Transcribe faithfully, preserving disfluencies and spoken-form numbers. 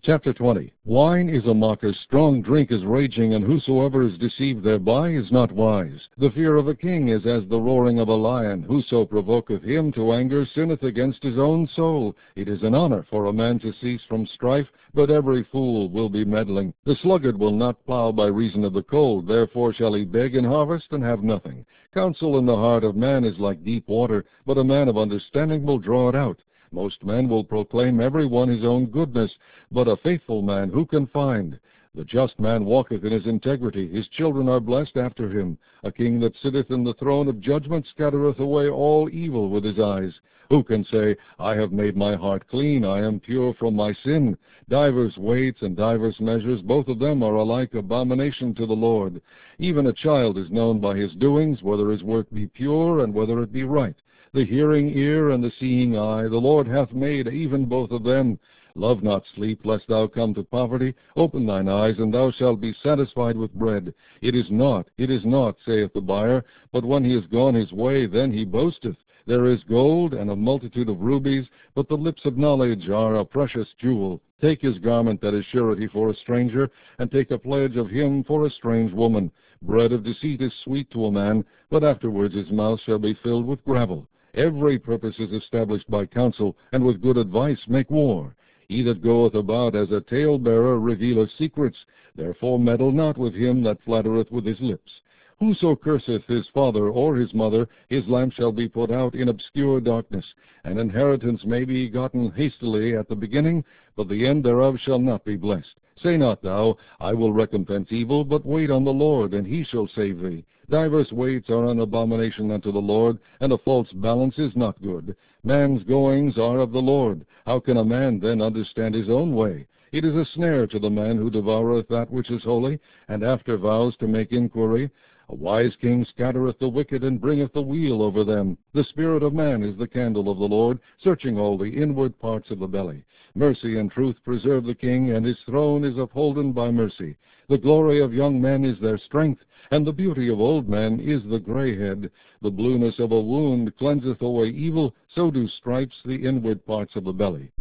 Chapter twenty. Wine is a mocker, strong drink is raging, and whosoever is deceived thereby is not wise. The fear of a king is as the roaring of a lion. Whoso provoketh him to anger sinneth against his own soul. It is an honor for a man to cease from strife, but every fool will be meddling. The sluggard will not plow by reason of the cold, therefore shall he beg in harvest and have nothing. Counsel in the heart of man is like deep water, but a man of understanding will draw it out. Most men will proclaim every one his own goodness, but a faithful man who can find? The just man walketh in his integrity, his children are blessed after him. A king that sitteth in the throne of judgment scattereth away all evil with his eyes. Who can say, I have made my heart clean, I am pure from my sin? Divers weights and divers measures, both of them are alike abomination to the Lord. Even a child is known by his doings, whether his work be pure and whether it be right. The hearing ear and the seeing eye, the Lord hath made even both of them. Love not sleep, lest thou come to poverty. Open thine eyes, and thou shalt be satisfied with bread. It is not, it is not, saith the buyer, but when he is gone his way, then he boasteth. There is gold and a multitude of rubies, but the lips of knowledge are a precious jewel. Take his garment that is surety for a stranger, and take a pledge of him for a strange woman. Bread of deceit is sweet to a man, but afterwards his mouth shall be filled with gravel. Every purpose is established by counsel, and with good advice make war. He that goeth about as a talebearer revealeth secrets. Therefore meddle not with him that flattereth with his lips. Whoso curseth his father or his mother, his lamp shall be put out in obscure darkness. An inheritance may be gotten hastily at the beginning, but the end thereof shall not be blessed. Say not thou, I will recompense evil, but wait on the Lord, and he shall save thee. Divers weights are an abomination unto the Lord, and a false balance is not good. Man's goings are of the Lord. How can a man then understand his own way? It is a snare to the man who devoureth that which is holy, and after vows to make inquiry. A wise king scattereth the wicked, and bringeth the weal over them. The spirit of man is the candle of the Lord, searching all the inward parts of the belly. Mercy and truth preserve the king, and his throne is upholden by mercy. The glory of young men is their strength, and the beauty of old men is the gray head. The blueness of a wound cleanseth away evil, so do stripes the inward parts of the belly.